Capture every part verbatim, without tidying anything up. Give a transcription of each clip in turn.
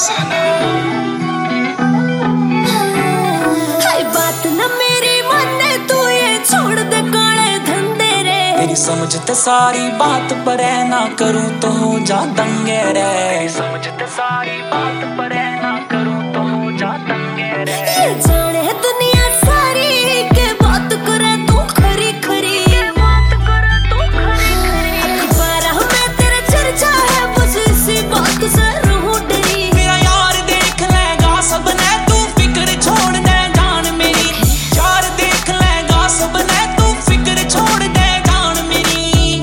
बात न मेरी माने तू ये छोड़ दे काले धंधे रे। तेरी समझते सारी बात पर है ना करूं तो हो जा दंगे रे। तेरी समझते सारी बात पर है ना करूं तो हो जा दंगे रे। ये जाने दुनिया सारी के बात करे तू खरी खरी बात करे तू खरी खरी। अखबार में तेरा चर्चा है बस इसी बात से रहूं डरी। मेरा यार देख लेगा सबने तू फिक्र छोड़ दे जान मेरी। यार देख लेगा सबने तू फिक्र छोड़ दे जान मेरी।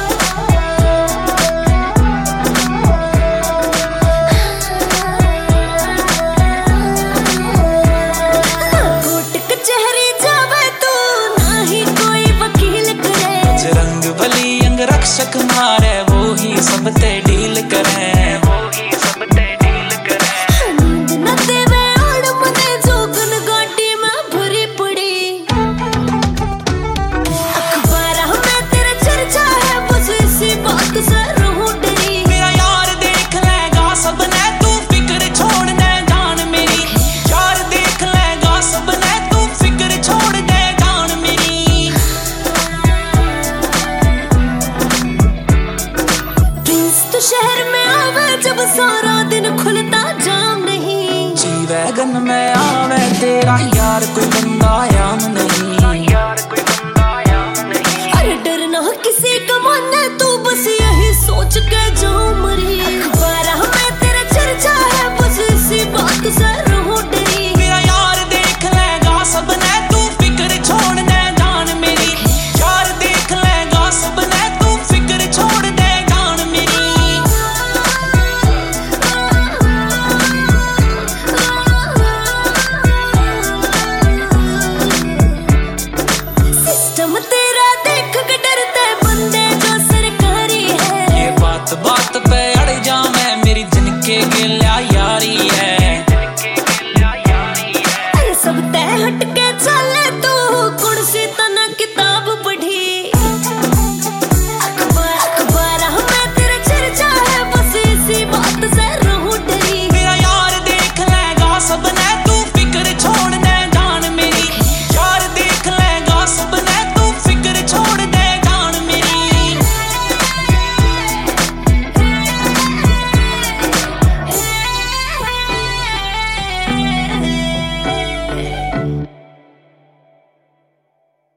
कोर्ट कचहरी जावे तू ना ही कोई वकील करे। रंग भली अंग रक्षक मारे वो ही सब ते डील करे। वो ही सब ते डील करे। नींद न देवे ओढ़ मने जोगन गाटी में भरी पड़ी। अखबार में तेरा चर्चा है बस इसी बात से रहूं डरी। मेरा यार देख लेगा सबने तू फिक्र छोड़ दे जान मेरी। यार देख लेगा सबने तू फिक्र छोड़ दे जान मेरी। प्रिंस तो शहर में आवे जब सारा दिन खुलता जाम नहीं। जी वैगन में आवे तेरा यार कोई बंदा याम नहीं। यार कोई बंदा याम नहीं। अरे डरना किसी का माने तू बस यही सोच के जो